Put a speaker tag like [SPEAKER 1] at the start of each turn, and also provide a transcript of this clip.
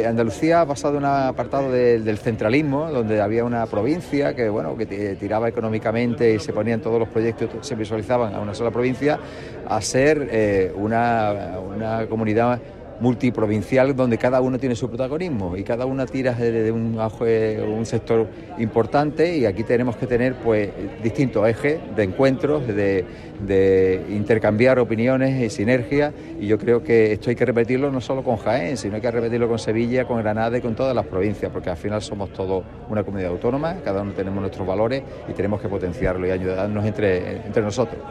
[SPEAKER 1] Andalucía ha pasado de un apartado del centralismo, donde había una provincia que tiraba económicamente y se ponían todos los proyectos, se visualizaban a una sola provincia, a ser una comunidad multiprovincial donde cada uno tiene su protagonismo y cada una tira de un sector importante, y aquí tenemos que tener pues distintos ejes de encuentros, de intercambiar opiniones y sinergias, y yo creo que esto hay que repetirlo no solo con Jaén, sino hay que repetirlo con Sevilla, con Granada y con todas las provincias, porque al final somos todos una comunidad autónoma, cada uno tenemos nuestros valores y tenemos que potenciarlo y ayudarnos entre nosotros.